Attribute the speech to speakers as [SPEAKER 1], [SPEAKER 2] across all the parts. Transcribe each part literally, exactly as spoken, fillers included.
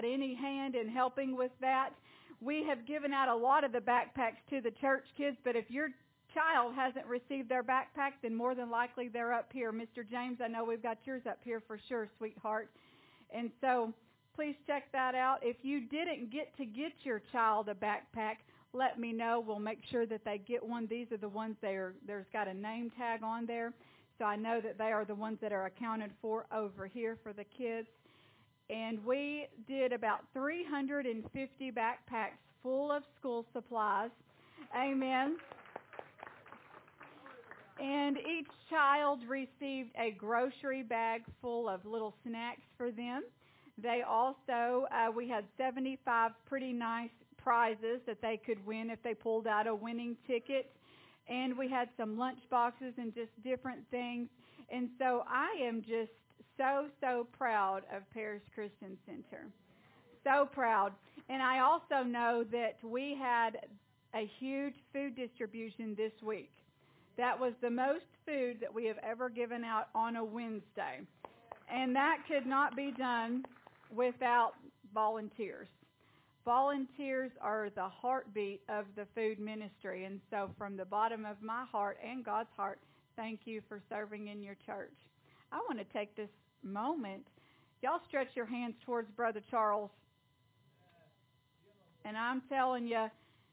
[SPEAKER 1] any hand in helping with that. We have given out a lot of the backpacks to the church kids, but if your child hasn't received their backpack, then more than likely they're up here. Mister James, I know we've got yours up here for sure, sweetheart. And so please check that out. If you didn't get to get your child a backpack, let me know. We'll make sure that they get one. These are the ones that are, there's got a name tag on there. So I know that they are the ones that are accounted for over here for the kids. And we did about three hundred fifty backpacks full of school supplies. Amen. And each child received a grocery bag full of little snacks for them. They also, uh, we had seventy-five pretty nice prizes that they could win if they pulled out a winning ticket. And we had some lunch boxes and just different things. And so I am just so, so proud of Paris Christian Center. So proud. And I also know that we had a huge food distribution this week. That was the most food that we have ever given out on a Wednesday. And that could not be done without volunteers. Volunteers are the heartbeat of the food ministry. And so from the bottom of my heart and God's heart, thank you for serving in your church. I want to take this moment. Y'all stretch your hands towards Brother Charles. And I'm telling you,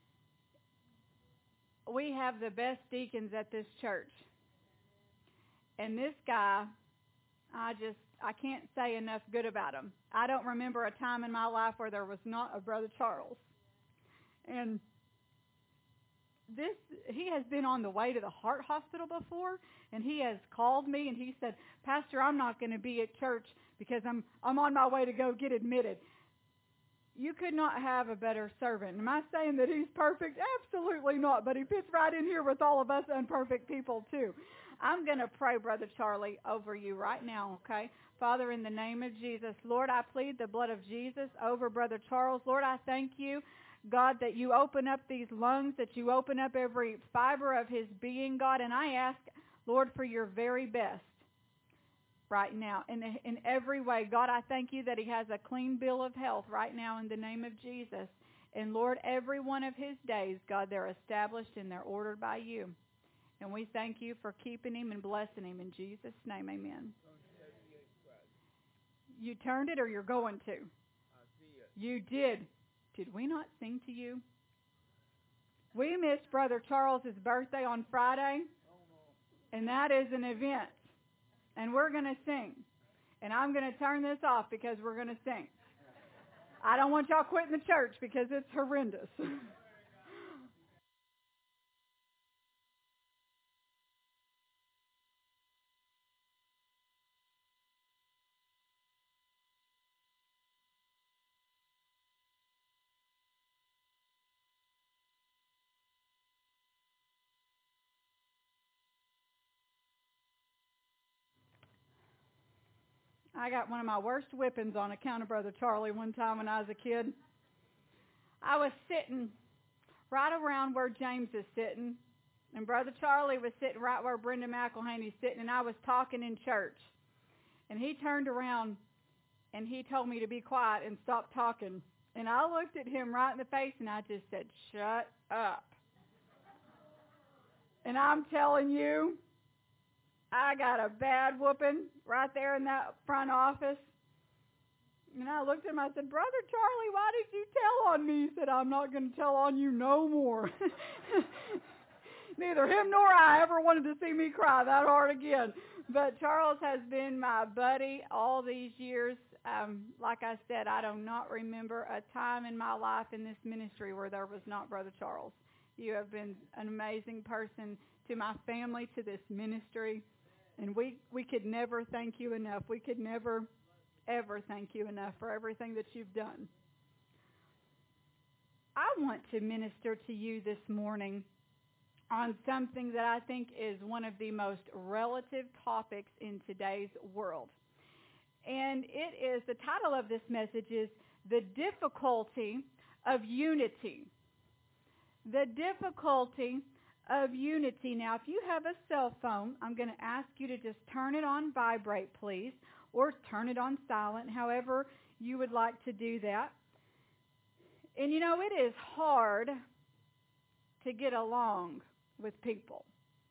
[SPEAKER 1] we have the best deacons at this church. And this guy, I just, I can't say enough good about him. I don't remember a time in my life where there was not a Brother Charles. And this, he has been on the way to the heart hospital before, and he has called me and he said, Pastor, I'm not going to be at church because I'm I'm on my way to go get admitted. You could not have a better servant. Am I saying that he's perfect? Absolutely not, but he fits right in here with all of us imperfect people too. I'm going to pray, Brother Charlie, over you right now, okay? Father, in the name of Jesus, Lord, I plead the blood of Jesus over Brother Charles. Lord, I thank you, God, that you open up these lungs, that you open up every fiber of his being, God, and I ask, Lord, for your very best right now in, in every way. God, I thank you that he has a clean bill of health right now in the name of Jesus. And, Lord, every one of his days, God, they're established and they're ordered by you. And we thank you for keeping him and blessing him. In Jesus' name, amen. You turned it or you're going to? You did. Did we not sing to you? We missed Brother Charles's birthday on Friday, and that is an event. And we're going to sing. And I'm going to turn this off because we're going to sing. I don't want y'all quitting the church because it's horrendous. I got one of my worst whippings on account of Brother Charlie one time when I was a kid. I was sitting right around where James is sitting, and Brother Charlie was sitting right where Brenda McElhaney's sitting, and I was talking in church. And he turned around, and he told me to be quiet and stop talking. And I looked at him right in the face, and I just said, shut up. And I'm telling you, I got a bad whooping right there in that front office. And I looked at him, I said, Brother Charlie, why did you tell on me? He said, I'm not going to tell on you no more. Neither him nor I ever wanted to see me cry that hard again. But Charles has been my buddy all these years. Um, like I said, I do not remember a time in my life in this ministry where there was not Brother Charles. You have been an amazing person to my family, to this ministry. And we, we could never thank you enough. We could never, ever thank you enough for everything that you've done. I want to minister to you this morning on something that I think is one of the most relative topics in today's world. And it is, the title of this message is The Difficulty of Unity. The difficulty of unity. Now, if you have a cell phone, I'm going to ask you to just turn it on vibrate, please, or turn it on silent, however you would like to do that. And you know, it is hard to get along with people.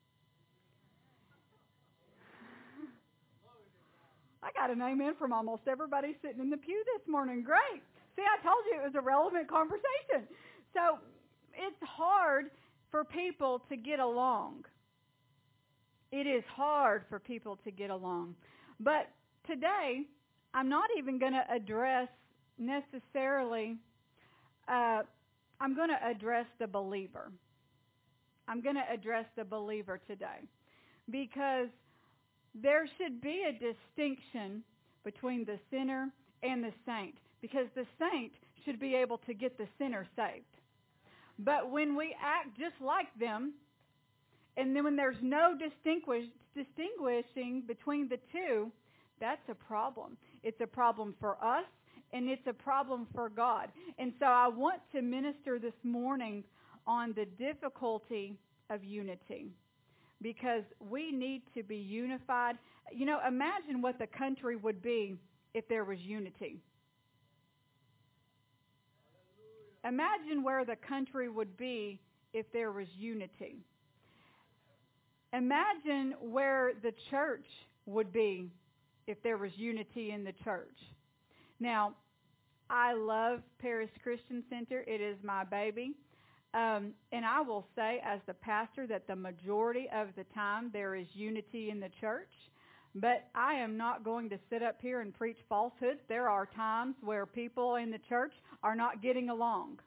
[SPEAKER 1] I got an amen from almost everybody sitting in the pew this morning. Great. See, I told you it was a relevant conversation. So it's hard for people to get along. It is hard for people to get along. But today, I'm not even going to address necessarily, uh, I'm going to address the believer. I'm going to address the believer today. Because there should be a distinction between the sinner and the saint, because the saint should be able to get the sinner saved. But when we act just like them, and then when there's no distinguish, distinguishing between the two, that's a problem. It's a problem for us, and it's a problem for God. And so I want to minister this morning on the difficulty of unity, because we need to be unified. You know, imagine what the country would be if there was unity. Imagine where the country would be if there was unity. Imagine where the church would be if there was unity in the church. Now, I love Paris Christian Center. It is my baby. Um, and I will say as the pastor that the majority of the time there is unity in the church. But I am not going to sit up here and preach falsehoods. There are times where people in the church are not getting along.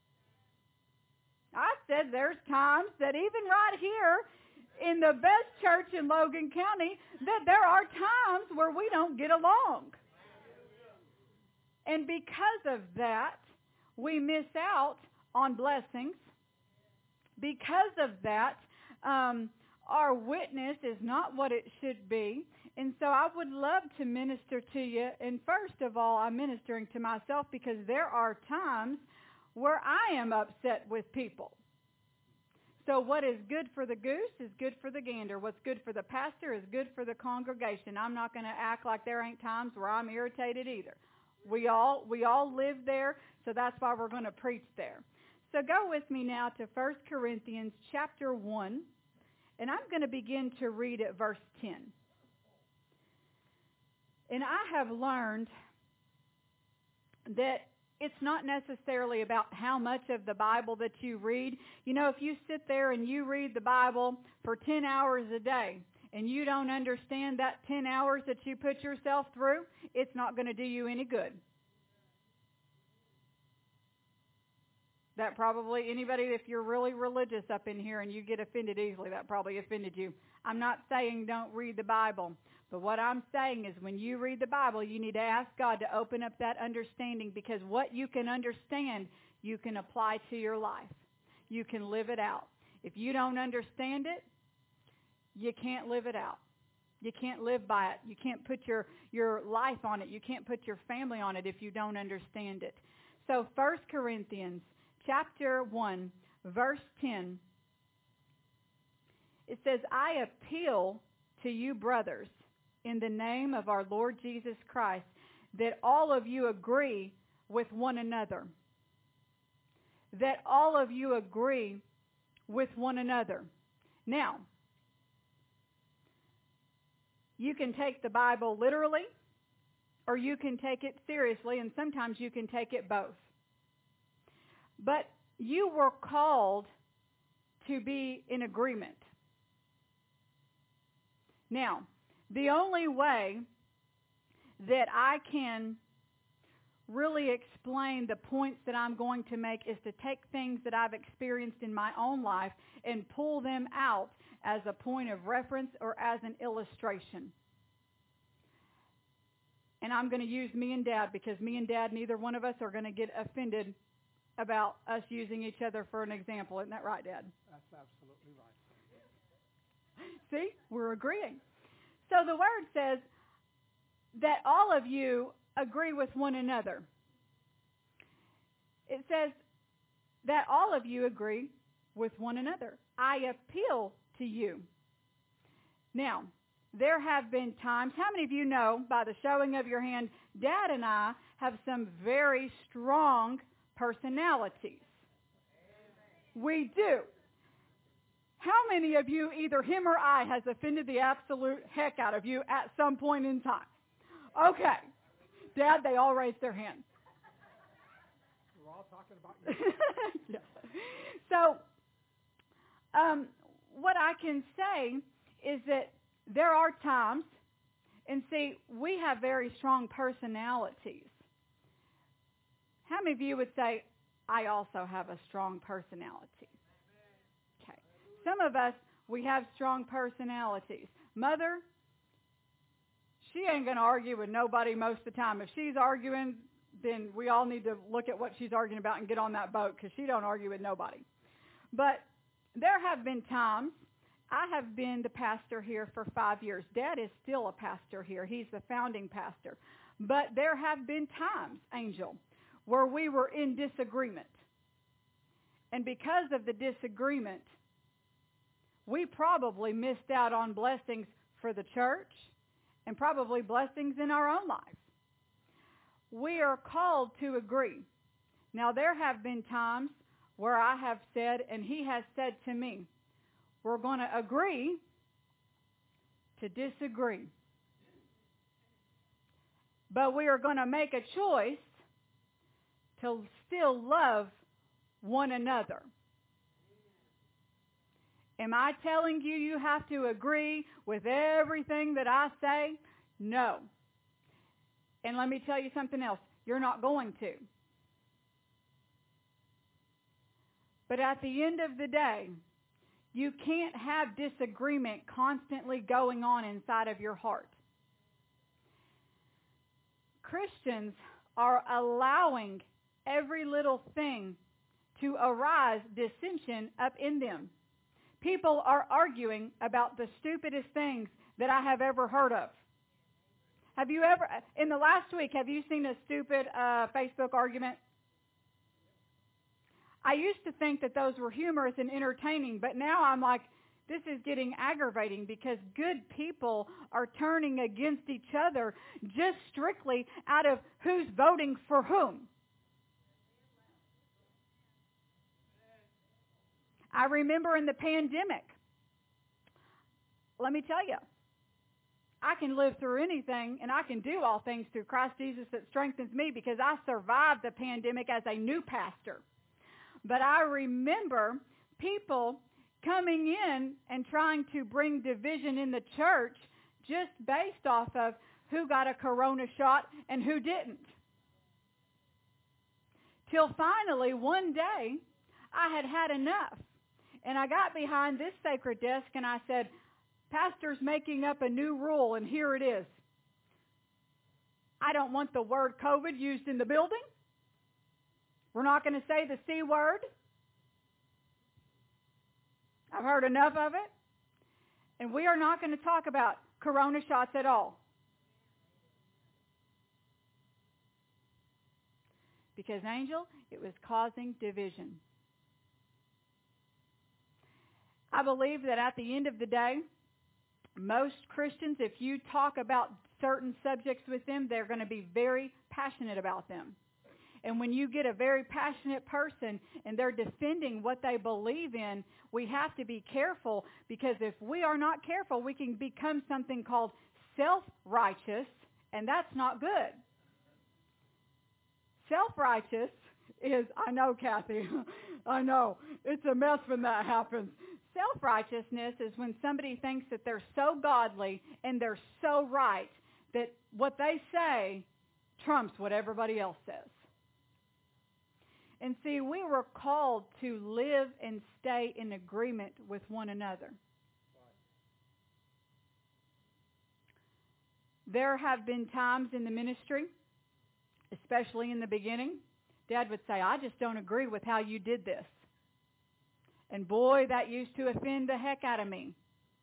[SPEAKER 1] I said there's times that even right here in the best church in Logan County, that there are times where we don't get along. And because of that, we miss out on blessings. Because of that, um, our witness is not what it should be. And so I would love to minister to you. And first of all, I'm ministering to myself because there are times where I am upset with people. So what is good for the goose is good for the gander. What's good for the pastor is good for the congregation. I'm not going to act like there ain't times where I'm irritated either. We all we all live there, so that's why we're going to preach there. So go with me now to First Corinthians chapter one, and I'm going to begin to read at verse ten. And I have learned that it's not necessarily about how much of the Bible that you read. You know, if you sit there and you read the Bible for ten hours a day and you don't understand that ten hours that you put yourself through, it's not going to do you any good. That probably, anybody, if you're really religious up in here and you get offended easily, that probably offended you. I'm not saying don't read the Bible. But what I'm saying is when you read the Bible, you need to ask God to open up that understanding, because what you can understand, you can apply to your life. You can live it out. If you don't understand it, you can't live it out. You can't live by it. You can't put your, your life on it. You can't put your family on it if you don't understand it. So First Corinthians chapter one, verse ten, it says, I appeal to you, brothers, in the name of our Lord Jesus Christ, that all of you agree with one another. That all of you agree with one another. Now, you can take the Bible literally, or you can take it seriously, and sometimes you can take it both. But you were called to be in agreement. Now, the only way that I can really explain the points that I'm going to make is to take things that I've experienced in my own life and pull them out as a point of reference or as an illustration. And I'm going to use me and Dad, because me and Dad, neither one of us are going to get offended about us using each other for an example. Isn't that right, Dad?
[SPEAKER 2] That's absolutely right.
[SPEAKER 1] See, we're agreeing. So the word says that all of you agree with one another. It says that all of you agree with one another. I appeal to you. Now, there have been times, how many of you know, by the showing of your hand, Dad and I have some very strong personalities. We do. How many of you, either him or I, has offended the absolute heck out of you at some point in time? Okay. Dad, they all raised their hands.
[SPEAKER 2] We're all talking about you.
[SPEAKER 1] Yeah. So, um, what I can say is that there are times, and see, we have very strong personalities. How many of you would say, I also have a strong personality? Okay. Some of us, we have strong personalities. Mother, she ain't going to argue with nobody most of the time. If she's arguing, then we all need to look at what she's arguing about and get on that boat, because she don't argue with nobody. But there have been times, I have been the pastor here for five years. Dad is still a pastor here. He's the founding pastor. But there have been times, Angel, where we were in disagreement. And because of the disagreement, we probably missed out on blessings for the church and probably blessings in our own lives. We are called to agree. Now, there have been times where I have said, and he has said to me, we're going to agree to disagree. But we are going to make a choice to still love one another. Am I telling you you have to agree with everything that I say? No. And let me tell you something else. You're not going to. But at the end of the day, you can't have disagreement constantly going on inside of your heart. Christians are allowing every little thing to arise dissension up in them. People are arguing about the stupidest things that I have ever heard of. Have you ever, in the last week, have you seen a stupid uh, Facebook argument? I used to think that those were humorous and entertaining, but now I'm like, this is getting aggravating because good people are turning against each other just strictly out of who's voting for whom. I remember in the pandemic, let me tell you, I can live through anything and I can do all things through Christ Jesus that strengthens me because I survived the pandemic as a new pastor. But I remember people coming in and trying to bring division in the church just based off of who got a corona shot and who didn't. Till finally, one day, I had had enough. And I got behind this sacred desk and I said, Pastor's making up a new rule, and here it is. I don't want the word COVID used in the building. We're not going to say the C word. I've heard enough of it. And we are not going to talk about corona shots at all. Because, Angel, it was causing division. I believe that at the end of the day, most Christians, if you talk about certain subjects with them, they're going to be very passionate about them. And when you get a very passionate person and they're defending what they believe in, we have to be careful, because if we are not careful, we can become something called self-righteous, and that's not good. Self-righteous is, I know, Kathy, I know, it's a mess when that happens. Self-righteousness is when somebody thinks that they're so godly and they're so right that what they say trumps what everybody else says. And see, we were called to live and stay in agreement with one another. There have been times in the ministry, especially in the beginning, Dad would say, I just don't agree with how you did this. And boy, that used to offend the heck out of me.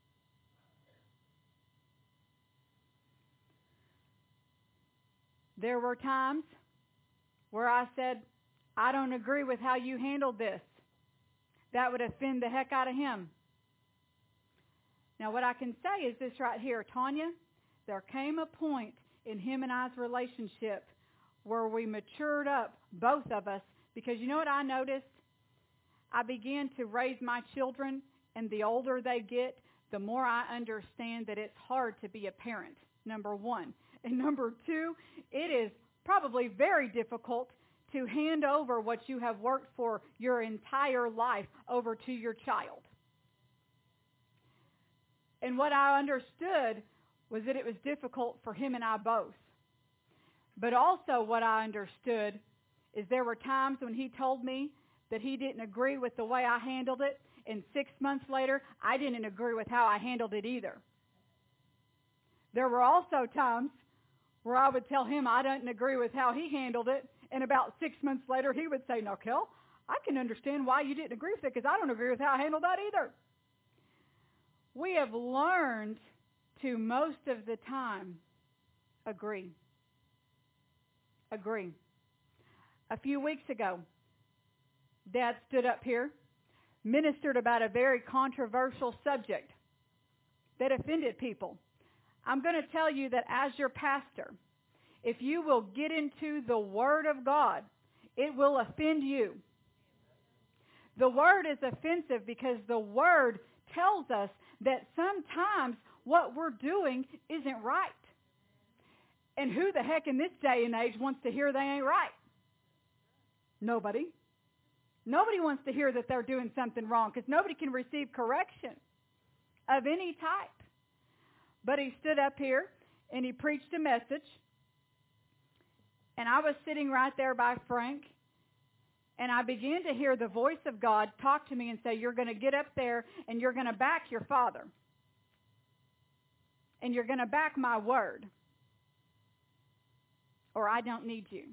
[SPEAKER 1] There were times where I said, I don't agree with how you handled this. That would offend the heck out of him. Now, what I can say is this right here, Tanya, there came a point in him and I's relationship where we matured up, both of us, because you know what I noticed? I began to raise my children, and the older they get, the more I understand that it's hard to be a parent, number one. And number two, it is probably very difficult to hand over what you have worked for your entire life over to your child. And what I understood was that it was difficult for him and I both. But also what I understood is there were times when he told me that he didn't agree with the way I handled it, and six months later, I didn't agree with how I handled it either. There were also times where I would tell him I didn't agree with how he handled it, and about six months later, he would say, "No, Kel, I can understand why you didn't agree with it, because I don't agree with how I handled that either." We have learned to, most of the time, agree. Agree. A few weeks ago, Dad stood up here, ministered about a very controversial subject that offended people. I'm going to tell you that as your pastor, if you will get into the Word of God, it will offend you. The Word is offensive because the Word tells us that sometimes what we're doing isn't right. And who the heck in this day and age wants to hear they ain't right? Nobody. Nobody wants to hear that they're doing something wrong, because nobody can receive correction of any type. But he stood up here and he preached a message. And I was sitting right there by Frank, and I began to hear the voice of God talk to me and say, "You're going to get up there and you're going to back your father. And you're going to back my word. Or I don't need you."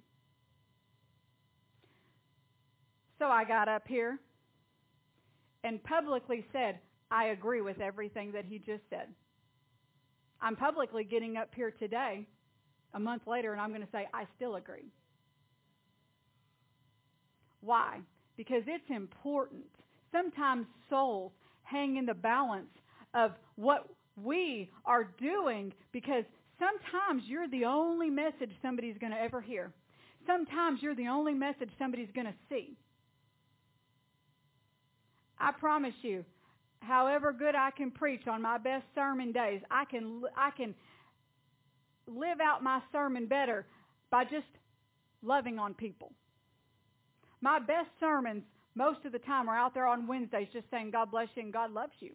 [SPEAKER 1] So I got up here and publicly said, I agree with everything that he just said. I'm publicly getting up here today, a month later, and I'm going to say, I still agree. Why? Because it's important. Sometimes souls hang in the balance of what we are doing, because sometimes you're the only message somebody's going to ever hear. Sometimes you're the only message somebody's going to see. I promise you, however good I can preach on my best sermon days, I can I can live out my sermon better by just loving on people. My best sermons, most of the time, are out there on Wednesdays just saying, God bless you and God loves you.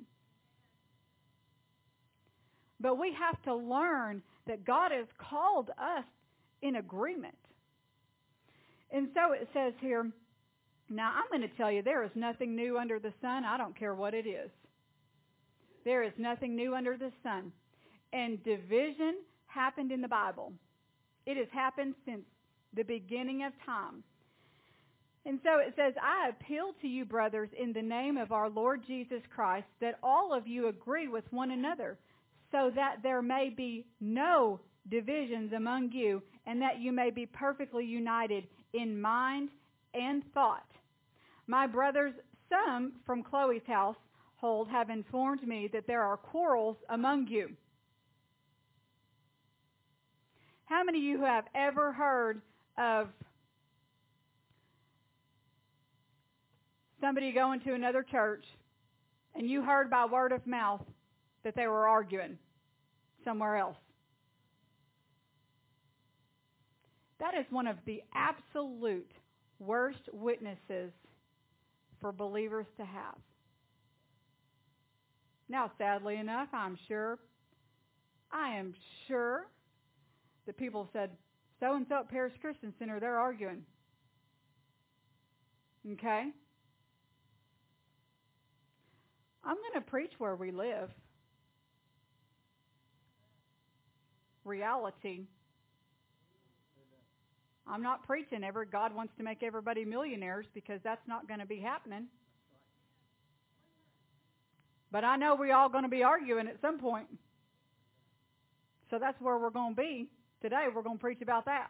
[SPEAKER 1] But we have to learn that God has called us in agreement. And so it says here, now I'm going to tell you, there is nothing new under the sun. I don't care what it is. There is nothing new under the sun. And division happened in the Bible. It has happened since the beginning of time. And so it says, I appeal to you, brothers, in the name of our Lord Jesus Christ, that all of you agree with one another, so that there may be no divisions among you, and that you may be perfectly united in mind and thought. My brothers, some from Chloe's household have informed me that there are quarrels among you. How many of you have ever heard of somebody going to another church and you heard by word of mouth that they were arguing somewhere else? That is one of the absolute worst witnesses for believers to have. Now, sadly enough, I'm sure, I am sure that people said, so-and-so at Paris Christian Center, they're arguing. Okay? I'm going to preach where we live. Reality. I'm not preaching ever God wants to make everybody millionaires, because that's not going to be happening. But I know we're all going to be arguing at some point. So that's where we're going to be. Today we're going to preach about that.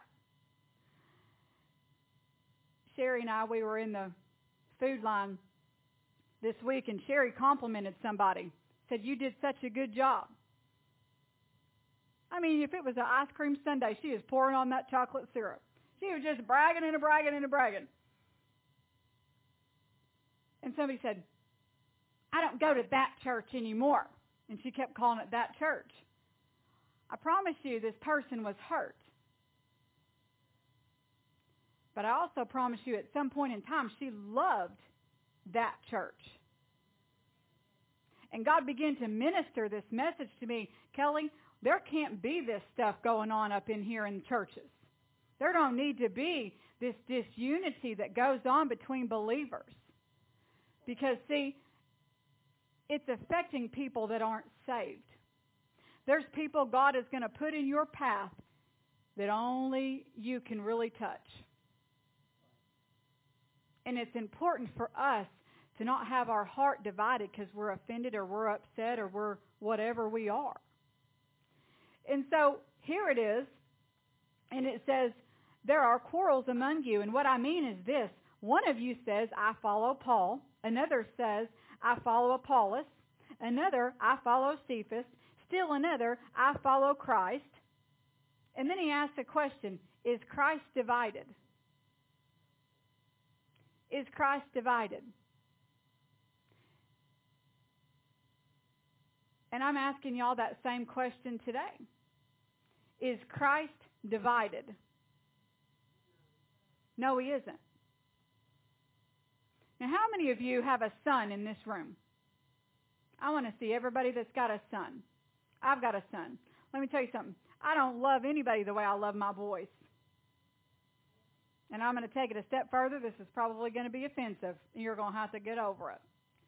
[SPEAKER 1] Sherry and I, we were in the food line this week, and Sherry complimented somebody. Said, you did such a good job. I mean, if it was an ice cream sundae, she is pouring on that chocolate syrup. She was just bragging and bragging and bragging. And somebody said, I don't go to that church anymore. And she kept calling it that church. I promise you this person was hurt. But I also promise you at some point in time she loved that church. And God began to minister this message to me. Kelly, there can't be this stuff going on up in here in churches. There don't need to be this disunity that goes on between believers. Because, see, it's affecting people that aren't saved. There's people God is going to put in your path that only you can really touch. And it's important for us to not have our heart divided because we're offended or we're upset or we're whatever we are. And so here it is, and it says, there are quarrels among you. And what I mean is this. One of you says, I follow Paul. Another says, I follow Apollos. Another, I follow Cephas. Still another, I follow Christ. And then he asks a question, is Christ divided? Is Christ divided? And I'm asking y'all that same question today. Is Christ divided? No, he isn't. Now, how many of you have a son in this room? I want to see everybody that's got a son. I've got a son. Let me tell you something. I don't love anybody the way I love my boys. And I'm going to take it a step further. This is probably going to be offensive, and you're going to have to get over it.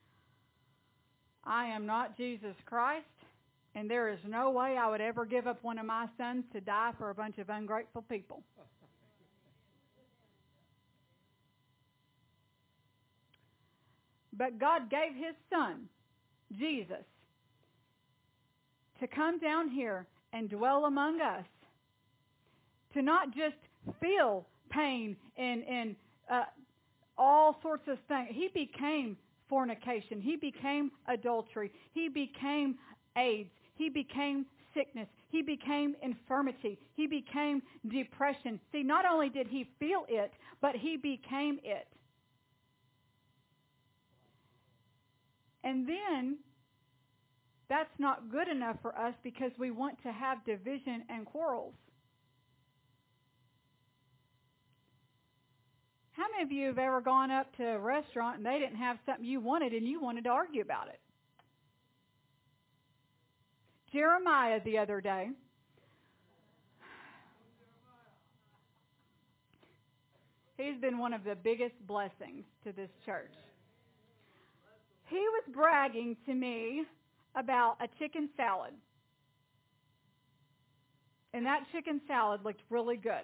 [SPEAKER 1] I am not Jesus Christ, and there is no way I would ever give up one of my sons to die for a bunch of ungrateful people. But God gave his son, Jesus, to come down here and dwell among us, to not just feel pain and, and uh, all sorts of things. He became fornication. He became adultery. He became AIDS. He became sickness. He became infirmity. He became depression. See, not only did he feel it, but he became it. And then that's not good enough for us because we want to have division and quarrels. How many of you have ever gone up to a restaurant and they didn't have something you wanted and you wanted to argue about it? Jeremiah the other day, he's been one of the biggest blessings to this church. He was bragging to me about a chicken salad. And that chicken salad looked really good.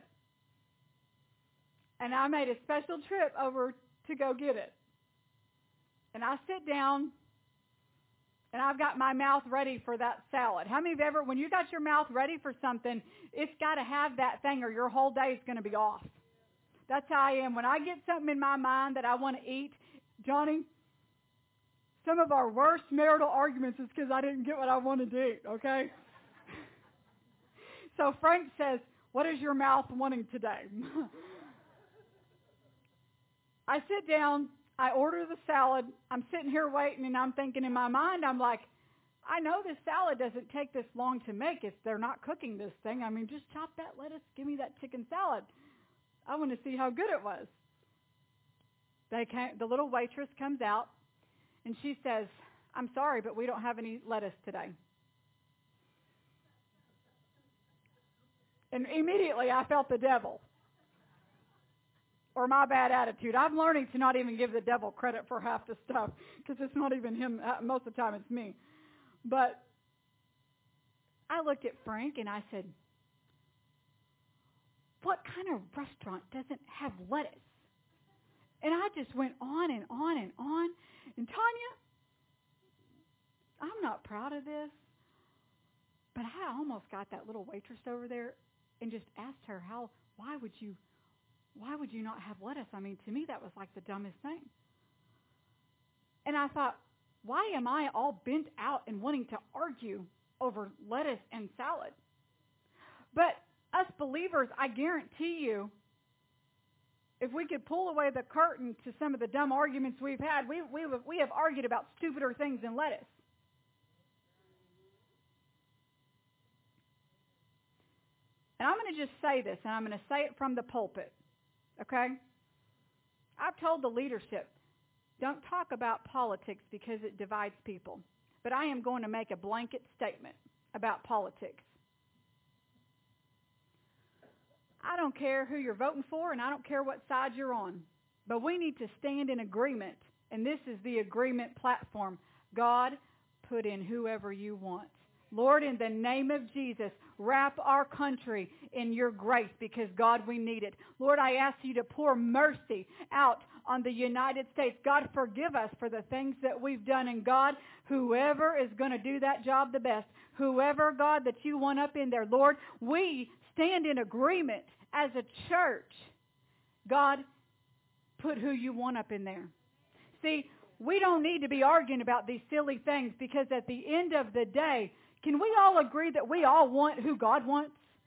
[SPEAKER 1] And I made a special trip over to go get it. And I sit down, and I've got my mouth ready for that salad. How many of you ever, when you got your mouth ready for something, it's got to have that thing or your whole day is going to be off. That's how I am. When I get something in my mind that I want to eat, Johnny, some of our worst marital arguments is because I didn't get what I wanted to eat, okay? So Frank says, what is your mouth wanting today? I sit down, I order the salad, I'm sitting here waiting, and I'm thinking in my mind, I'm like, I know this salad doesn't take this long to make if they're not cooking this thing. I mean, just chop that lettuce, give me that chicken salad. I want to see how good it was. They came, the little waitress comes out, and she says, I'm sorry, but we don't have any lettuce today. And immediately I felt the devil. Or my bad attitude. I'm learning to not even give the devil credit for half the stuff because it's not even him. Most of the time it's me. But I looked at Frank and I said, what kind of restaurant doesn't have lettuce? And I just went on and on and on. And Tanya, I'm not proud of this, but I almost got that little waitress over there and just asked her, how, why would you Why would you not have lettuce? I mean, to me, that was like the dumbest thing. And I thought, why am I all bent out and wanting to argue over lettuce and salad? But us believers, I guarantee you, if we could pull away the curtain to some of the dumb arguments we've had, we, we, we have argued about stupider things than lettuce. And I'm going to just say this, and I'm going to say it from the pulpit, okay? I've told the leadership, don't talk about politics because it divides people. But I am going to make a blanket statement about politics. I don't care who you're voting for, and I don't care what side you're on. But we need to stand in agreement, and this is the agreement platform. God, put in whoever you want. Lord, in the name of Jesus, wrap our country in your grace because, God, we need it. Lord, I ask you to pour mercy out on the United States. God, forgive us for the things that we've done. And, God, whoever is going to do that job the best, whoever, God, that you want up in there, Lord, we stand in agreement as a church. God, put who you want up in there. See, we don't need to be arguing about these silly things because at the end of the day, can we all agree that we all want who God wants?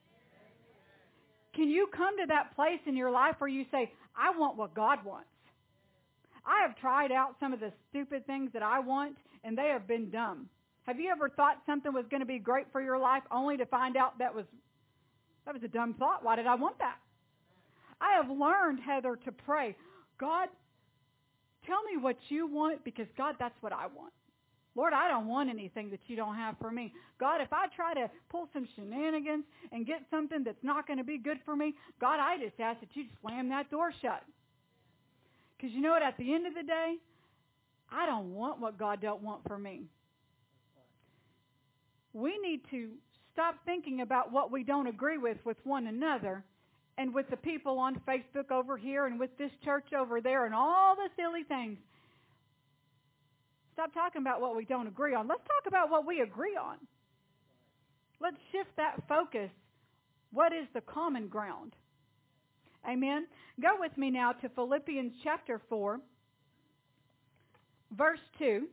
[SPEAKER 1] Can you come to that place in your life where you say, I want what God wants? I have tried out some of the stupid things that I want, and they have been dumb. Have you ever thought something was going to be great for your life only to find out that was that was a dumb thought? Why did I want that? I have learned, Heather, to pray, God, tell me what you want because, God, that's what I want. Lord, I don't want anything that you don't have for me. God, if I try to pull some shenanigans and get something that's not going to be good for me, God, I just ask that you slam that door shut. Because you know what? At the end of the day, I don't want what God don't want for me. We need to stop thinking about what we don't agree with with one another and with the people on Facebook over here and with this church over there and all the silly things. Stop talking about what we don't agree on. Let's talk about what we agree on. Let's shift that focus. What is the common ground? Amen. Go with me now to Philippians chapter four, verse two.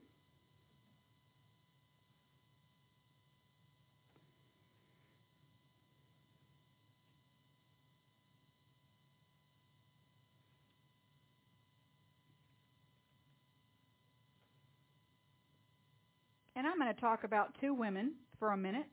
[SPEAKER 1] And I'm going to talk about two women for a minute.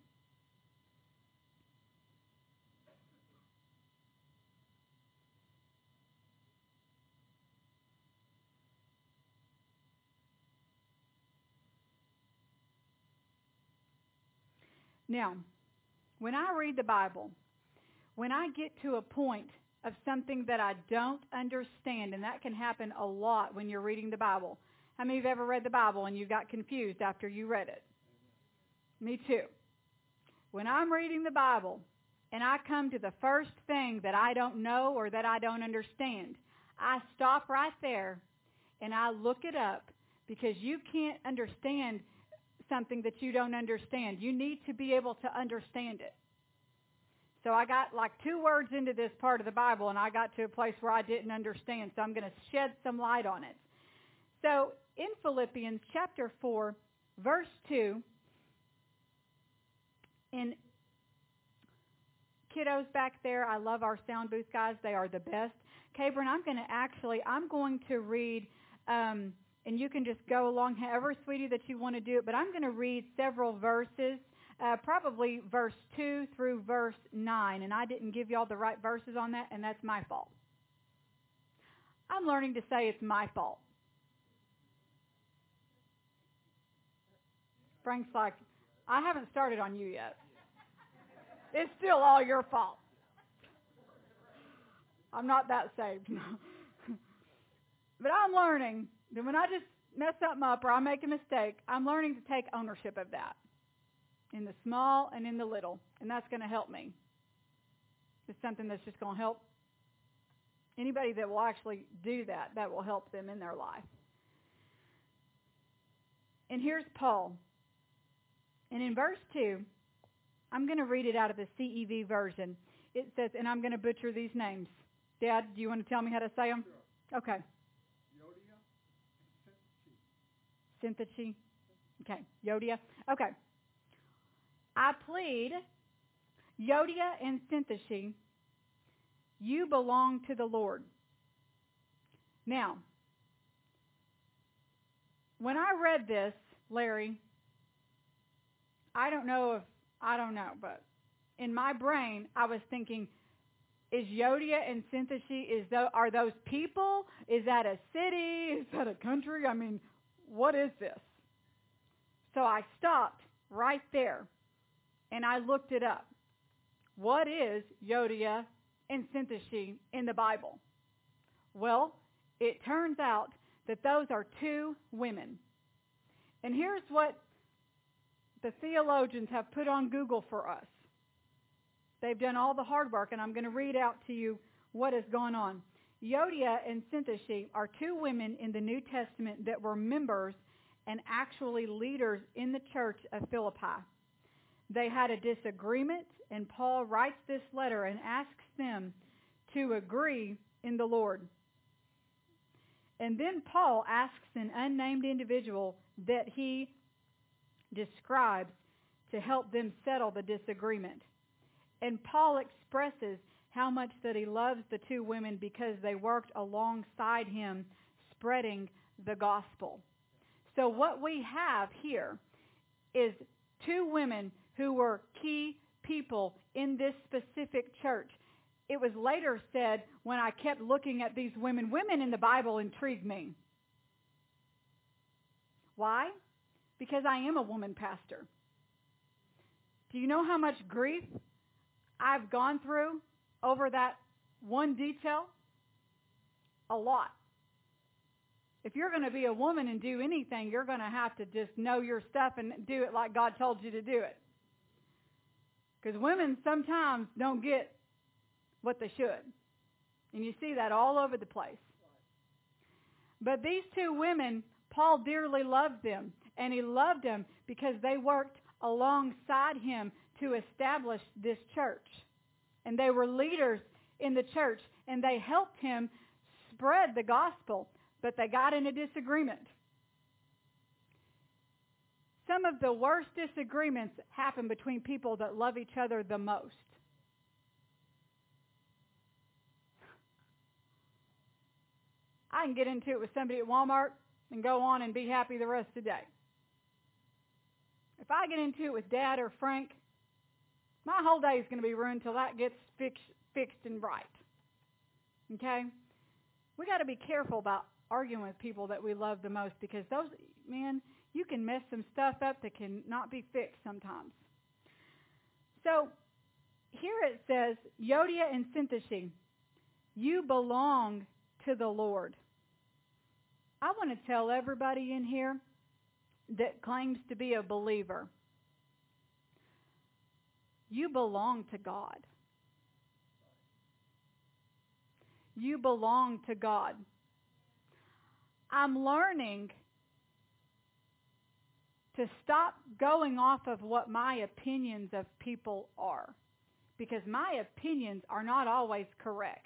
[SPEAKER 1] Now, when I read the Bible, when I get to a point of something that I don't understand, and that can happen a lot when you're reading the Bible. How many of you have ever read the Bible and you got confused after you read it? Me too. When I'm reading the Bible and I come to the first thing that I don't know or that I don't understand, I stop right there and I look it up because you can't understand something that you don't understand. You need to be able to understand it. So I got like two words into this part of the Bible and I got to a place where I didn't understand. So I'm going to shed some light on it. So in Philippians chapter four, verse two, and kiddos back there, I love our sound booth guys. They are the best. Cabron, I'm going to actually, I'm going to read, um, and you can just go along however, sweetie, that you want to do it, but I'm going to read several verses, uh, probably verse two through verse nine, and I didn't give y'all the right verses on that, and that's my fault. I'm learning to say it's my fault. Frank's like, I haven't started on you yet. It's still all your fault. I'm not that saved. But I'm learning that when I just mess something up or I make a mistake, I'm learning to take ownership of that in the small and in the little. And that's going to help me. It's something that's just going to help anybody that will actually do that. That will help them in their life. And here's Paul. And in verse two, I'm going to read it out of the C E V version. It says, and I'm going to butcher these names. Dad, do you want to tell me how to say them? Sure. Okay.
[SPEAKER 2] Yodia
[SPEAKER 1] and Synthechi. Okay. Yodia. Okay. I plead, Yodia and Synthechi, you belong to the Lord. Now, when I read this, Larry, I don't know if, I don't know, but in my brain, I was thinking, is Euodia and Syntyche, is tho- are those people? Is that a city? Is that a country? I mean, what is this? So I stopped right there, and I looked it up. What is Euodia and Syntyche in the Bible? Well, it turns out that those are two women. And here's what the theologians have put on Google for us. They've done all the hard work, and I'm going to read out to you what is going on. Euodia and Syntyche are two women in the New Testament that were members and actually leaders in the church of Philippi. They had a disagreement, and Paul writes this letter and asks them to agree in the Lord. And then Paul asks an unnamed individual that he describes to help them settle the disagreement. And Paul expresses how much that he loves the two women because they worked alongside him spreading the gospel. So what we have here is two women who were key people in this specific church. It was later said when I kept looking at these women, women in the Bible intrigue me. Why? Because I am a woman pastor. Do you know how much grief I've gone through over that one detail? A lot. If you're going to be a woman and do anything, you're going to have to just know your stuff and do it like God told you to do it. Because women sometimes don't get what they should. And you see that all over the place. But these two women, Paul dearly loved them. And he loved them because they worked alongside him to establish this church. And they were leaders in the church. And they helped him spread the gospel. But they got in a disagreement. Some of the worst disagreements happen between people that love each other the most. I can get into it with somebody at Walmart and go on and be happy the rest of the day. If I get into it with Dad or Frank, my whole day is going to be ruined until that gets fixed, fixed and right. Okay? We got to be careful about arguing with people that we love the most because those, man, you can mess some stuff up that can not be fixed sometimes. So here it says, Euodia and Syntyche, you belong to the Lord. I want to tell everybody in here that claims to be a believer, you belong to God. You belong to God. I'm learning to stop going off of what my opinions of people are, because my opinions are not always correct.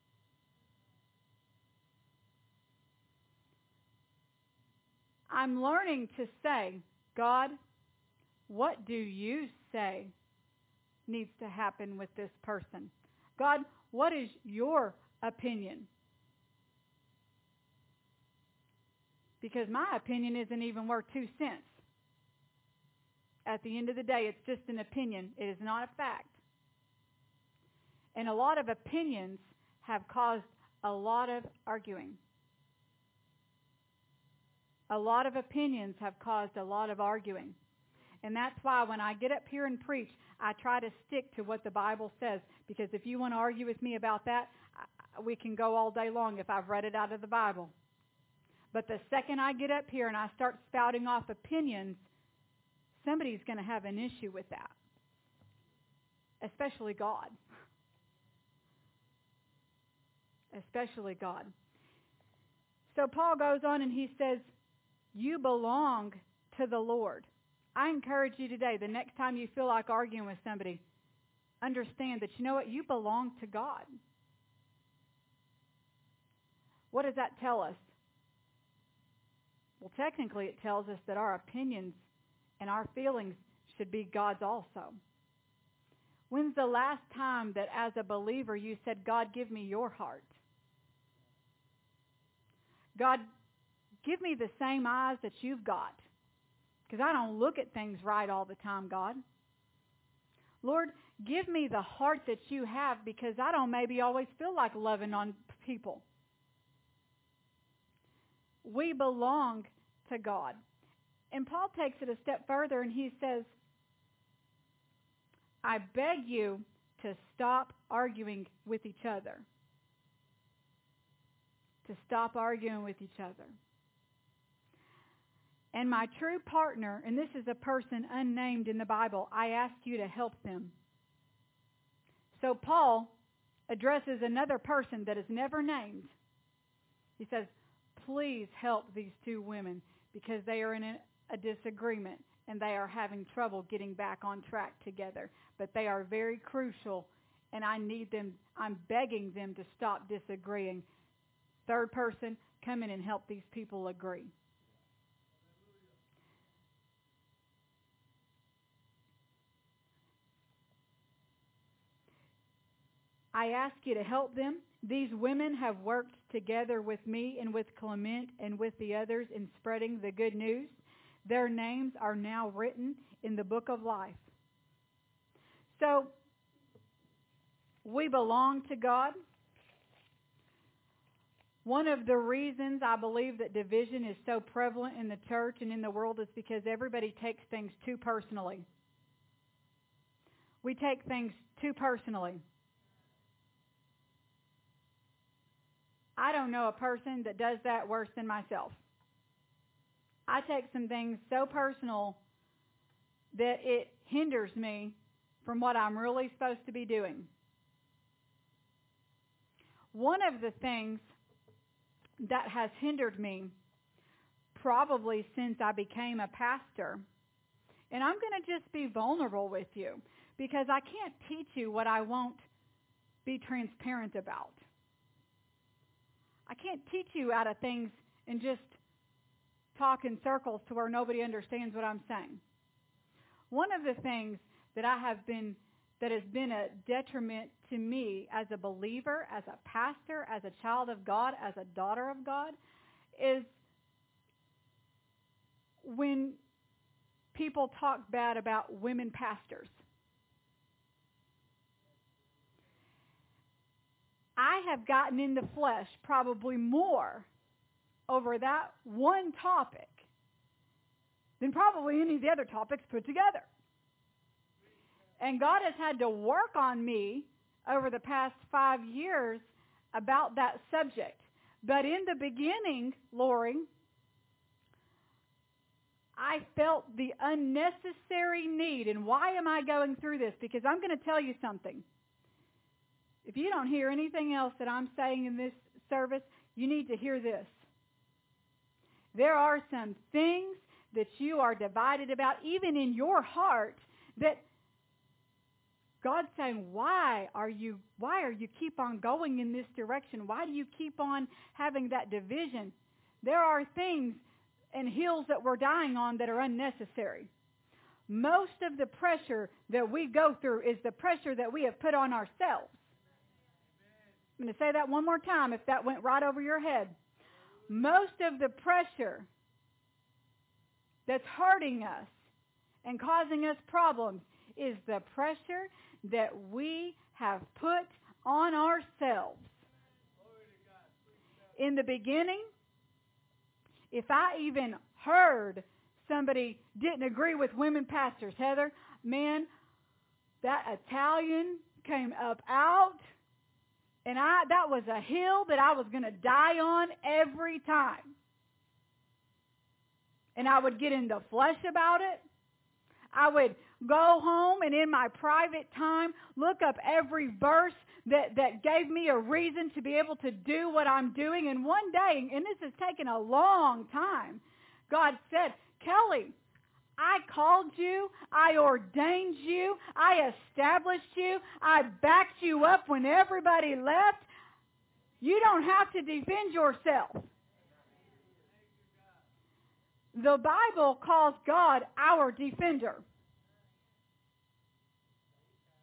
[SPEAKER 1] I'm learning to say, God, what do you say needs to happen with this person? God, what is your opinion? Because my opinion isn't even worth two cents. At the end of the day, it's just an opinion. It is not a fact. And a lot of opinions have caused a lot of arguing. A lot of opinions have caused a lot of arguing. And that's why when I get up here and preach, I try to stick to what the Bible says. Because if you want to argue with me about that, we can go all day long if I've read it out of the Bible. But the second I get up here and I start spouting off opinions, somebody's going to have an issue with that. Especially God. Especially God. So Paul goes on and he says, you belong to the Lord. I encourage you today, the next time you feel like arguing with somebody, understand that, you know what, you belong to God. What does that tell us? Well, technically it tells us that our opinions and our feelings should be God's also. When's the last time that as a believer you said, God, give me your heart? God, give me the same eyes that you've got, because I don't look at things right all the time, God. Lord, give me the heart that you have, because I don't maybe always feel like loving on people. We belong to God. And Paul takes it a step further and he says, I beg you to stop arguing with each other. To stop arguing with each other. And my true partner, and this is a person unnamed in the Bible, I ask you to help them. So Paul addresses another person that is never named. He says, please help these two women because they are in a disagreement and they are having trouble getting back on track together. But they are very crucial, and I need them, I'm begging them to stop disagreeing. Third person, come in and help these people agree. I ask you to help them. These women have worked together with me and with Clement and with the others in spreading the good news. Their names are now written in the book of life. So, we belong to God. One of the reasons I believe that division is so prevalent in the church and in the world is because everybody takes things too personally. We take things too personally. I don't know a person that does that worse than myself. I take some things so personal that it hinders me from what I'm really supposed to be doing. One of the things that has hindered me probably since I became a pastor, and I'm going to just be vulnerable with you because I can't teach you what I won't be transparent about. I can't teach you out of things and just talk in circles to where nobody understands what I'm saying. One of the things that I have been, that has been a detriment to me as a believer, as a pastor, as a child of God, as a daughter of God, is when people talk bad about women pastors. I have gotten in the flesh probably more over that one topic than probably any of the other topics put together. And God has had to work on me over the past five years about that subject. But in the beginning, Lori, I felt the unnecessary need. And why am I going through this? Because I'm going to tell you something. If you don't hear anything else that I'm saying in this service, you need to hear this. There are some things that you are divided about, even in your heart, that God's saying, why are you, why are you keep on going in this direction? Why do you keep on having that division? There are things and hills that we're dying on that are unnecessary. Most of the pressure that we go through is the pressure that we have put on ourselves. I'm going to say that one more time if that went right over your head. Most of the pressure that's hurting us and causing us problems is the pressure that we have put on ourselves. In the beginning, if I even heard somebody didn't agree with women pastors, Heather, man, that Italian came up out. And I that was a hill that I was going to die on every time. And I would get in the flesh about it. I would go home and in my private time look up every verse that, that gave me a reason to be able to do what I'm doing. And one day, and this has taken a long time, God said, Kelly, I called you, I ordained you, I established you, I backed you up when everybody left. You don't have to defend yourself. The Bible calls God our defender.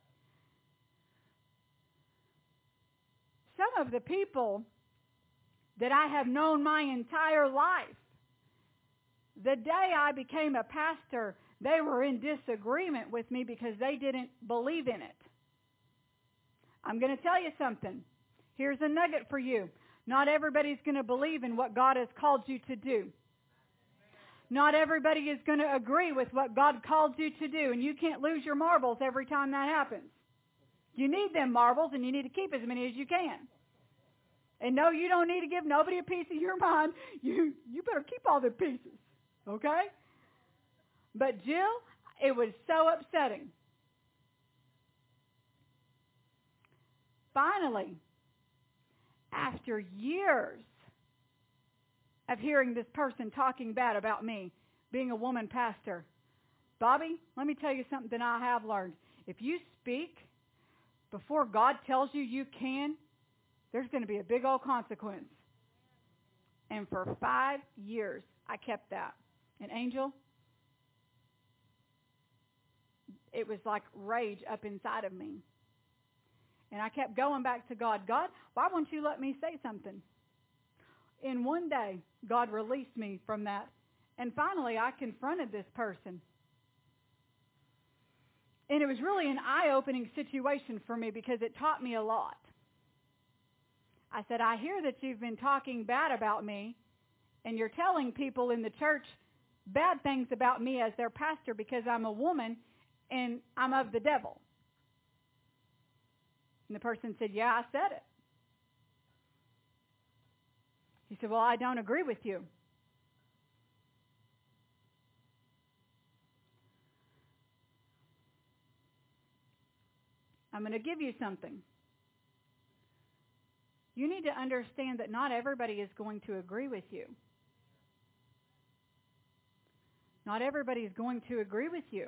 [SPEAKER 1] Some of the people that I have known my entire life. The day I became a pastor, they were in disagreement with me because they didn't believe in it. I'm going to tell you something. Here's a nugget for you. Not everybody's going to believe in what God has called you to do. Not everybody is going to agree with what God called you to do, and you can't lose your marbles every time that happens. You need them marbles, and you need to keep as many as you can. And no, you don't need to give nobody a piece of your mind. You you better keep all the pieces, okay? But Jill, it was so upsetting. Finally, after years of hearing this person talking bad about me, being a woman pastor, Bobby, let me tell you something I have learned. If you speak before God tells you you can, there's going to be a big old consequence. And for five years, I kept that. And Angel, it was like rage up inside of me. And I kept going back to God. God, why won't you let me say something? In one day, God released me from that. And finally, I confronted this person. And it was really an eye-opening situation for me because it taught me a lot. I said, I hear that you've been talking bad about me, and you're telling people in the church bad things about me as their pastor because I'm a woman and I'm of the devil. And the person said, yeah, I said it. He said, well, I don't agree with you. I'm going to give you something. You need to understand that not everybody is going to agree with you. Not everybody is going to agree with you.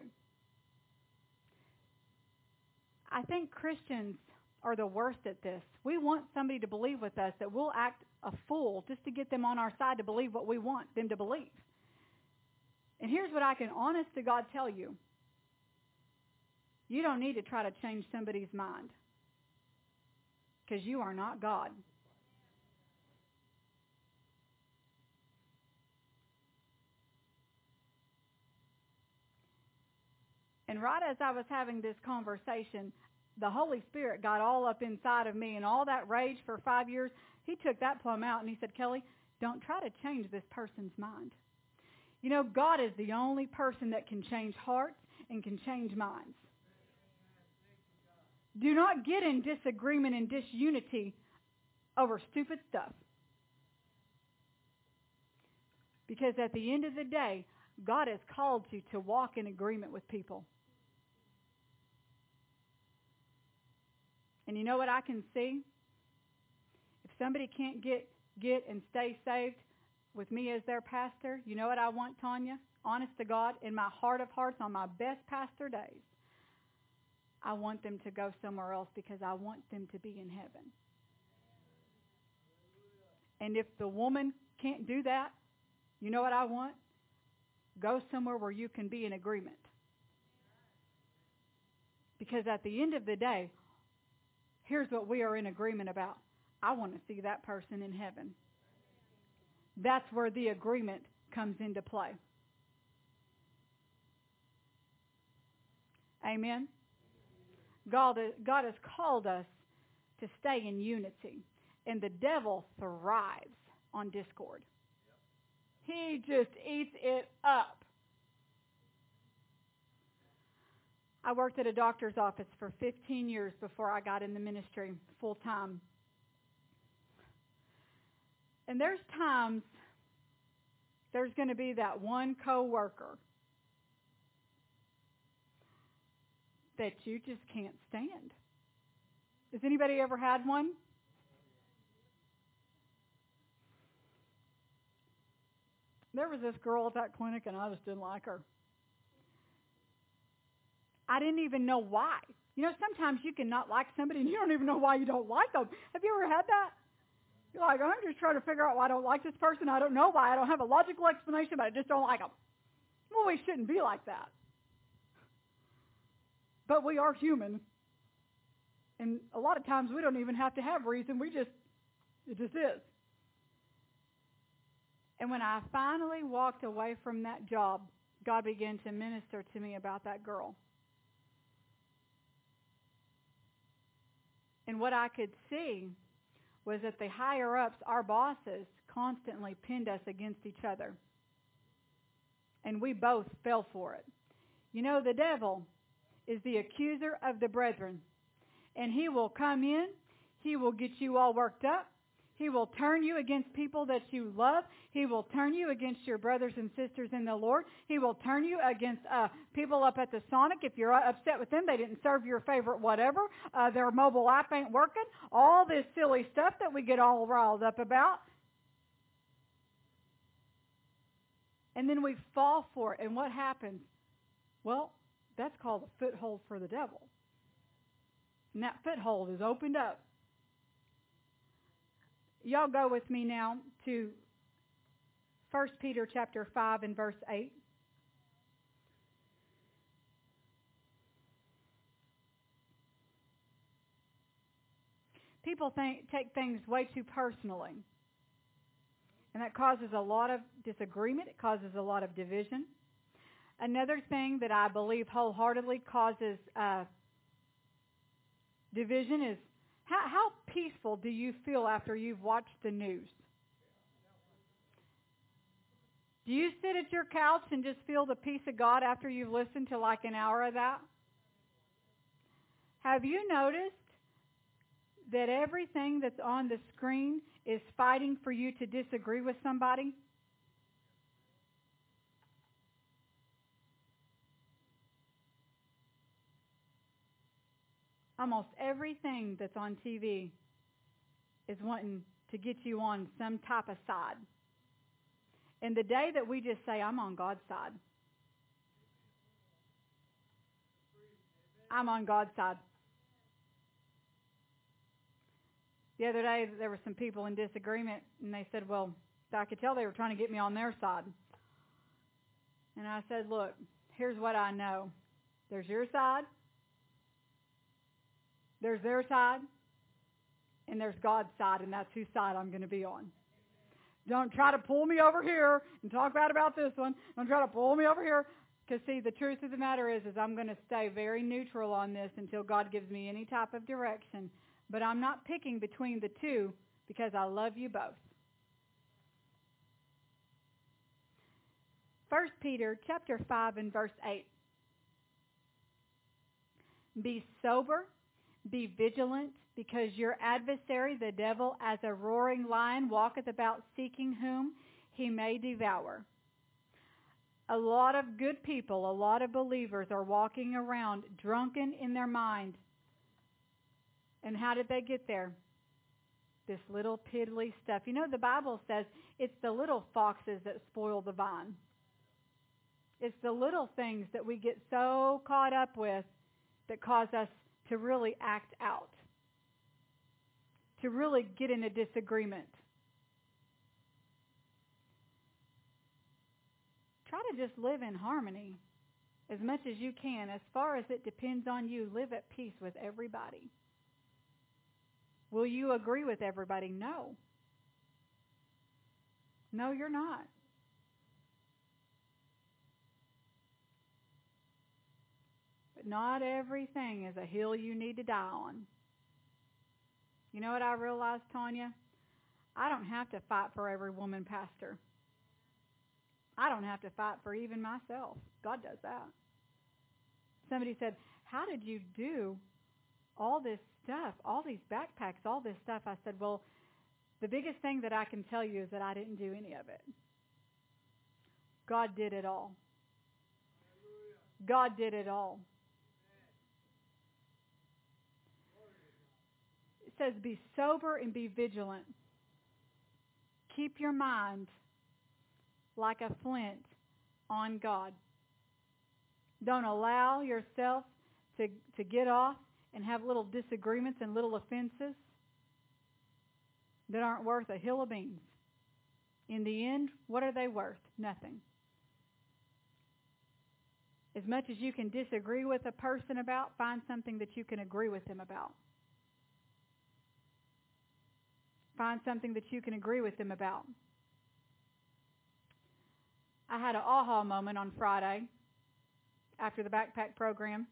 [SPEAKER 1] I think Christians are the worst at this. We want somebody to believe with us that we'll act a fool just to get them on our side to believe what we want them to believe. And here's what I can honest to God tell you. You don't need to try to change somebody's mind because you are not God. And right as I was having this conversation, the Holy Spirit got all up inside of me, and all that rage for five years, he took that plumb out, and he said, Kelly, don't try to change this person's mind. You know, God is the only person that can change hearts and can change minds. Do not get in disagreement and disunity over stupid stuff. Because at the end of the day, God has called you to walk in agreement with people. And you know what I can see? If somebody can't get, get and stay saved with me as their pastor, you know what I want, Tanya? Honest to God, in my heart of hearts, on my best pastor days, I want them to go somewhere else because I want them to be in heaven. And if the woman can't do that, you know what I want? Go somewhere where you can be in agreement. Because at the end of the day, here's what we are in agreement about. I want to see that person in heaven. That's where the agreement comes into play. Amen? God, God has called us to stay in unity. And the devil thrives on discord. He just eats it up. I worked at a doctor's office for fifteen years before I got in the ministry full time. And there's times there's going to be that one coworker that you just can't stand. Has anybody ever had one? There was this girl at that clinic, and I just didn't like her. I didn't even know why. You know, sometimes you can not like somebody, and you don't even know why you don't like them. Have you ever had that? You're like, I'm just trying to figure out why I don't like this person. I don't know why. I don't have a logical explanation, but I just don't like them. Well, we shouldn't be like that. But we are human. And a lot of times we don't even have to have reason. We just, it just is. And when I finally walked away from that job, God began to minister to me about that girl. And what I could see was that the higher-ups, our bosses, constantly pinned us against each other. And we both fell for it. You know, the devil is the accuser of the brethren. And he will come in. He will get you all worked up. He will turn you against people that you love. He will turn you against your brothers and sisters in the Lord. He will turn you against uh, people up at the Sonic. If you're upset with them, they didn't serve your favorite whatever. Uh, their mobile app ain't working. All this silly stuff that we get all riled up about. And then we fall for it. And what happens? Well, that's called a foothold for the devil. And that foothold is opened up. Y'all go with me now to First Peter chapter five and verse eight. People think, take things way too personally. And that causes a lot of disagreement. It causes a lot of division. Another thing that I believe wholeheartedly causes uh, division is how, how peaceful do you feel after you've watched the news? Do you sit at your couch and just feel the peace of God after you've listened to like an hour of that? Have you noticed that everything that's on the screen is fighting for you to disagree with somebody? Almost everything that's on T V is wanting to get you on some type of side. And the day that we just say, I'm on God's side. I'm on God's side. The other day, there were some people in disagreement, and they said, well, I could tell they were trying to get me on their side. And I said, look, here's what I know. There's your side. There's their side, and there's God's side, and that's whose side I'm going to be on. Don't try to pull me over here and talk bad about this one. Don't try to pull me over here. Because, see, the truth of the matter is, is I'm going to stay very neutral on this until God gives me any type of direction. But I'm not picking between the two because I love you both. First Peter chapter five and verse eight. Be sober. Be vigilant, because your adversary, the devil, as a roaring lion, walketh about seeking whom he may devour. A lot of good people, a lot of believers are walking around drunken in their mind. And how did they get there? This little piddly stuff. You know, the Bible says it's the little foxes that spoil the vine. It's the little things that we get so caught up with that cause us to really act out, to really get in a disagreement. Try to just live in harmony as much as you can. As far as it depends on you, live at peace with everybody. Will you agree with everybody? No. No, you're not. Not everything is a hill you need to die on. You know what I realized, Tanya? I don't have to fight for every woman pastor. I don't have to fight for even myself. God does that. Somebody said, how did you do all this stuff, all these backpacks, all this stuff? I said, well, the biggest thing that I can tell you is that I didn't do any of it. God did it all. God did it all. It says, be sober and be vigilant. Keep your mind like a flint on God. Don't allow yourself to, to get off and have little disagreements and little offenses that aren't worth a hill of beans. In the end, what are they worth? Nothing. As much as you can disagree with a person about, find something that you can agree with them about. Find something that you can agree with them about. I had an aha moment on Friday after the backpack program.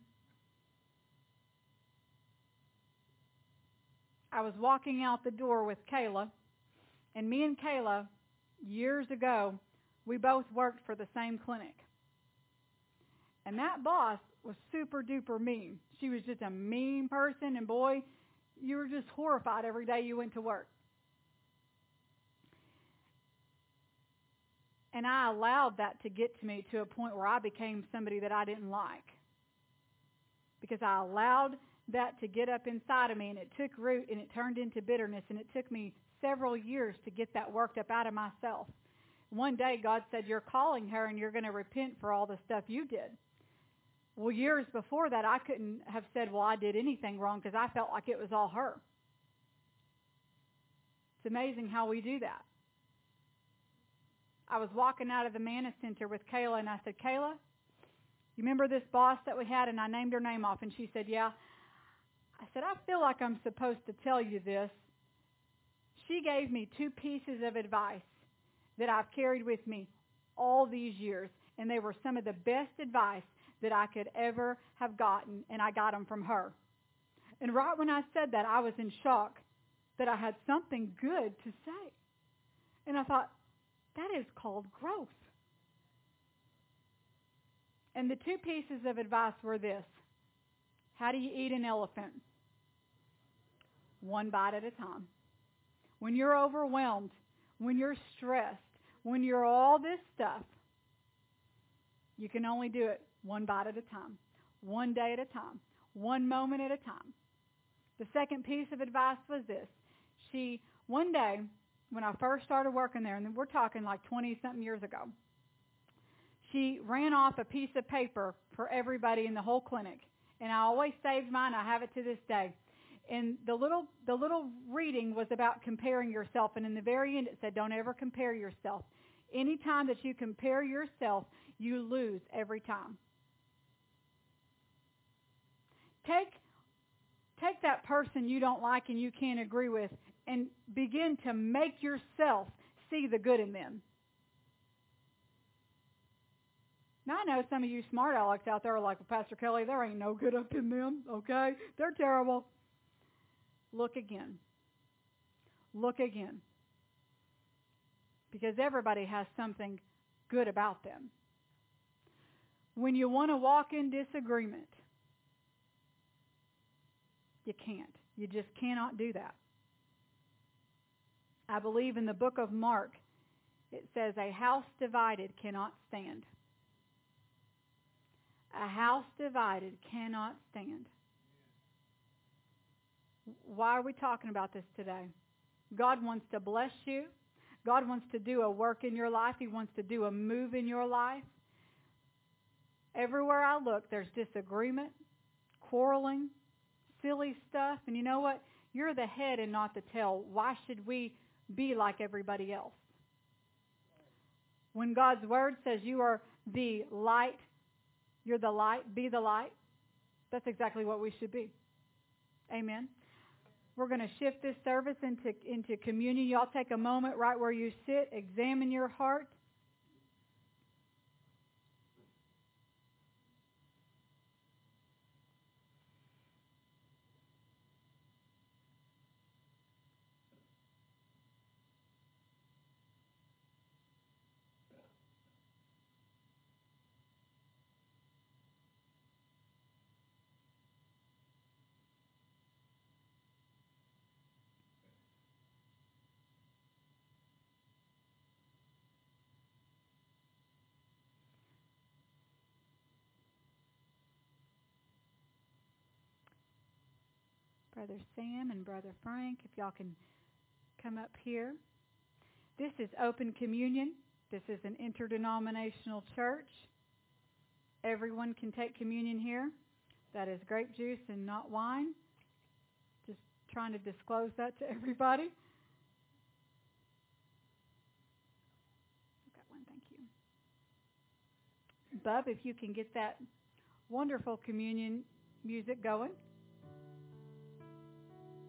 [SPEAKER 1] I was walking out the door with Kayla, and me and Kayla, years ago, we both worked for the same clinic. And that boss was super duper mean. She was just a mean person, and boy, you were just horrified every day you went to work. And I allowed that to get to me to a point where I became somebody that I didn't like. Because I allowed that to get up inside of me, and it took root, and it turned into bitterness, and it took me several years to get that worked up out of myself. One day, God said, you're calling her, and you're going to repent for all the stuff you did. Well, years before that, I couldn't have said, well, I did anything wrong, because I felt like it was all her. It's amazing how we do that. I was walking out of the Manna Center with Kayla, and I said, Kayla, you remember this boss that we had? And I named her name off, and she said, yeah. I said, I feel like I'm supposed to tell you this. She gave me two pieces of advice that I've carried with me all these years, and they were some of the best advice that I could ever have gotten, and I got them from her. And right when I said that, I was in shock that I had something good to say. And I thought, that is called growth. And the two pieces of advice were this. How do you eat an elephant? One bite at a time. When you're overwhelmed, when you're stressed, when you're all this stuff, you can only do it one bite at a time, one day at a time, one moment at a time. The second piece of advice was this. She, one day, when I first started working there, and we're talking like twenty-something years ago, she ran off a piece of paper for everybody in the whole clinic. And I always saved mine. I have it to this day. And the little the little reading was about comparing yourself. And in the very end, it said, don't ever compare yourself. Anytime that you compare yourself, you lose every time. Take, take that person you don't like and you can't agree with and begin to make yourself see the good in them. Now, I know some of you smart Alex out there are like, well, Pastor Kelly, there ain't no good up in them, okay? They're terrible. Look again. Look again. Because everybody has something good about them. When you want to walk in disagreement, you can't. You just cannot do that. I believe in the book of Mark, it says, a house divided cannot stand. A house divided cannot stand. Why are we talking about this today? God wants to bless you. God wants to do a work in your life. He wants to do a move in your life. Everywhere I look, there's disagreement, quarreling, silly stuff. And you know what? You're the head and not the tail. Why should we be like everybody else? When God's word says you are the light, you're the light, be the light, that's exactly what we should be. Amen. We're going to shift this service into, into communion. Y'all take a moment right where you sit, examine your heart. Brother Sam and Brother Frank, if y'all can come up here. This is open communion. This is an interdenominational church. Everyone can take communion here. That is grape juice and not wine. Just trying to disclose that to everybody. Got one, thank you. Bub, if you can get that wonderful communion music going.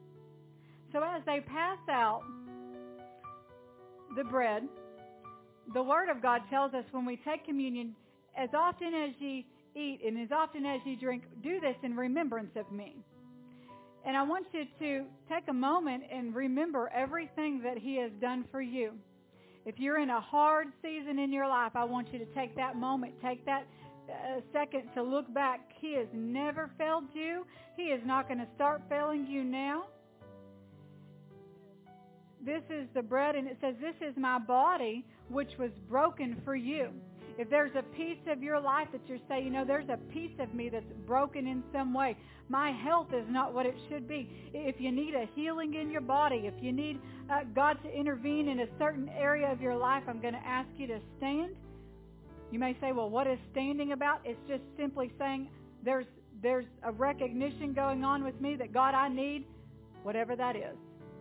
[SPEAKER 1] So as they pass out the bread, the Word of God tells us when we take communion, as often as ye eat and as often as ye drink, do this in remembrance of me. And I want you to take a moment and remember everything that He has done for you. If you're in a hard season in your life, I want you to take that moment, take that uh, second to look back. He has never failed you. He is not going to start failing you now. This is the bread, and it says, this is my body, which was broken for you. If there's a piece of your life that you're saying, you know, there's a piece of me that's broken in some way. My health is not what it should be. If you need a healing in your body, if you need uh, God to intervene in a certain area of your life, I'm going to ask you to stand. You may say, well, what is standing about? It's just simply saying there's there's a recognition going on with me that, God, I need whatever that is.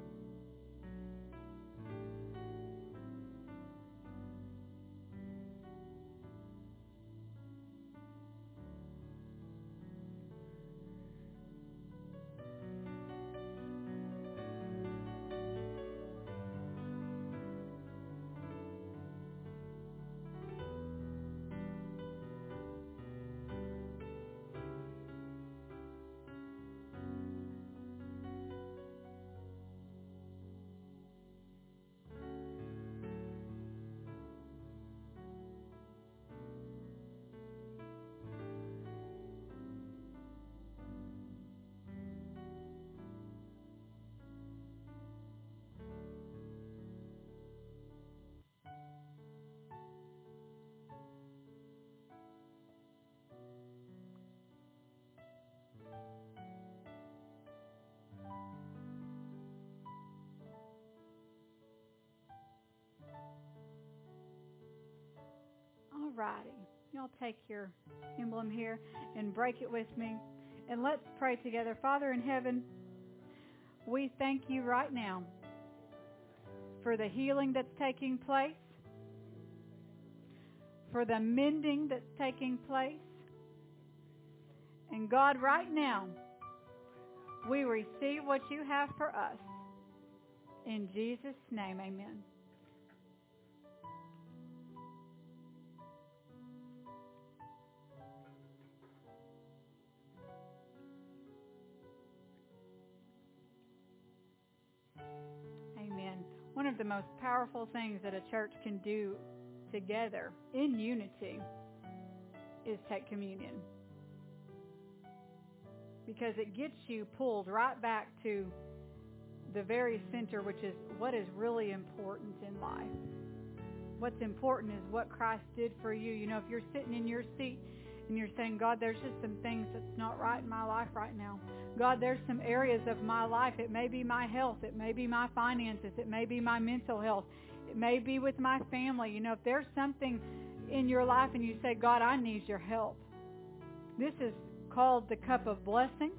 [SPEAKER 1] All righty. Y'all take your emblem here and break it with me. And let's pray together. Father in heaven, we thank you right now for the healing that's taking place, for the mending that's taking place. And God, right now, we receive what you have for us. In Jesus' name, amen. Amen. One of the most powerful things that a church can do together in unity is take communion. Because it gets you pulled right back to the very center, which is what is really important in life. What's important is what Christ did for you. You know, if you're sitting in your seat and you're saying, God, there's just some things that's not right in my life right now. God, there's some areas of my life. It may be my health. It may be my finances. It may be my mental health. It may be with my family. You know, if there's something in your life and you say, God, I need your help. This is called the cup of blessing.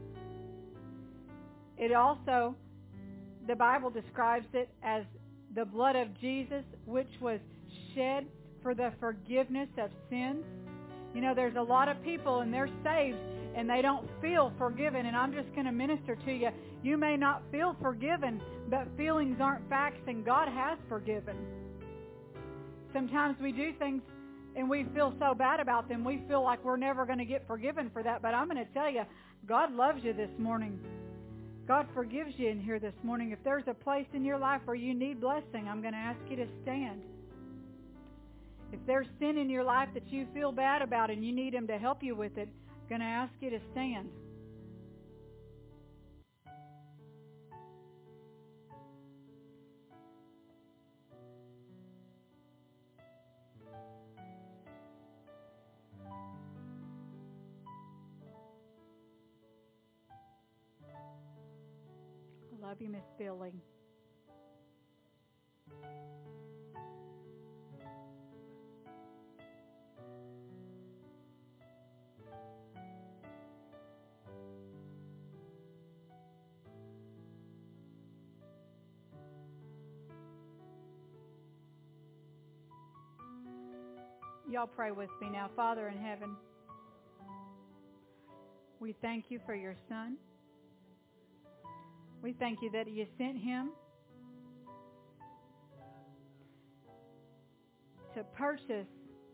[SPEAKER 1] It also, the Bible describes it as the blood of Jesus, which was shed for the forgiveness of sins. You know, there's a lot of people and they're saved and they don't feel forgiven. And I'm just going to minister to you. You may not feel forgiven, but feelings aren't facts, and God has forgiven. Sometimes we do things and we feel so bad about them, we feel like we're never going to get forgiven for that. But I'm going to tell you, God loves you this morning. God forgives you in here this morning. If there's a place in your life where you need blessing, I'm going to ask you to stand. If there's sin in your life that you feel bad about and you need Him to help you with it, I'm going to ask you to stand. I love you, Miss Billy. Y'all pray with me now. Father in heaven, we thank you for your Son. We thank you that you sent Him to purchase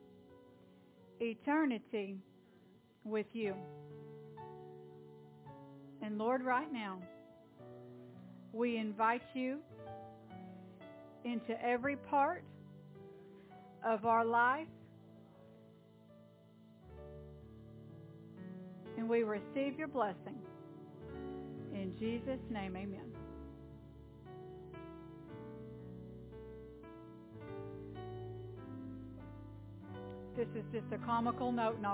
[SPEAKER 1] eternity with you. And Lord, right now, we invite you into every part of our life, and we receive your blessing. In Jesus' name, amen. This is just a comical note.